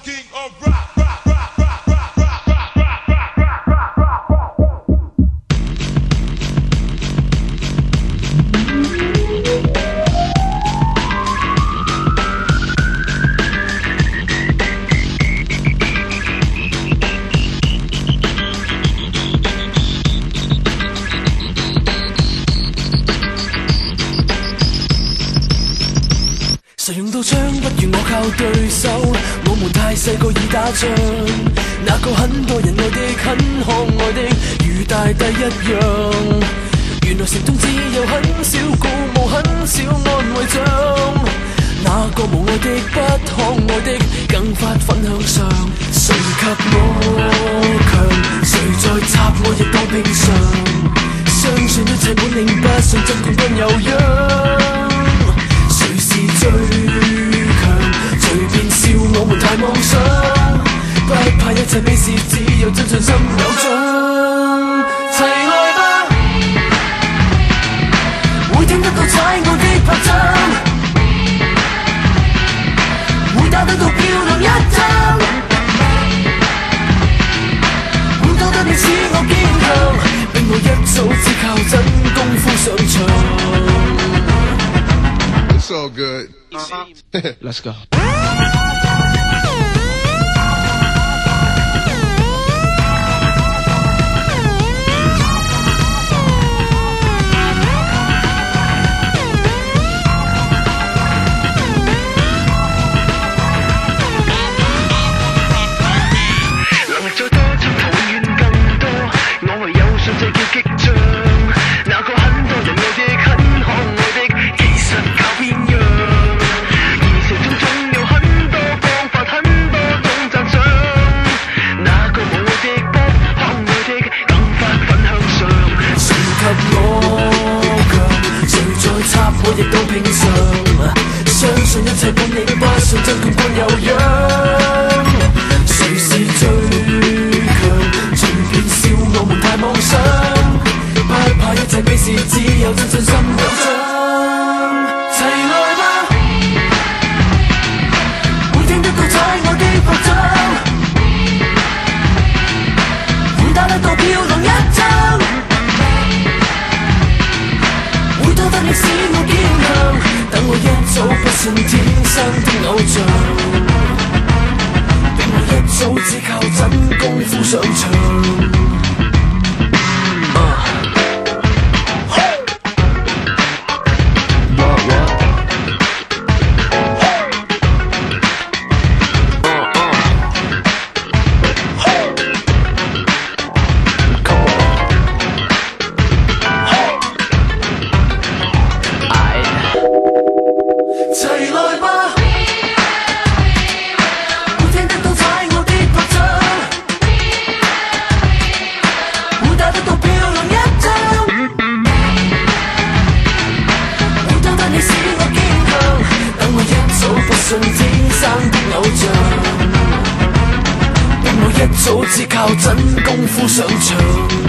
king of rock, rock, rock, rock, rock, rock, rock, rock, rock, rock, rock, rock, rock. 谁用到槍不如我靠對手，我們太細個已打仗，那個很多人愛的很可愛的，如大帝一樣。原來城中只有很少鼓舞，很少安慰獎，那個無愛的不可愛的，更發奮向上。誰及我強，誰再插我亦當平常，相信一切本領不信真冠軍有樣。誰是最強？隨便笑我們太妄想，不怕一切鄙視，只有真信心有獎。齊來吧，會聽得到踩我的拍掌，會打得到漂亮一仗，會多得你使我堅強，並無一早只靠真功夫上場。 So good. Let's go. 我亦都平常，相信一切本領不信真冠軍有樣。誰是最強？隨便笑我們太妄想，不怕一切鄙視，只有真信心有獎。齊來吧，會聽得到踩我的拍掌，會打得到漂亮一仗，會多得你使我堅強，等我一早不信天生的偶像，並我一早只靠真功夫上場。信天生的偶像，並我一早只靠真功夫上場。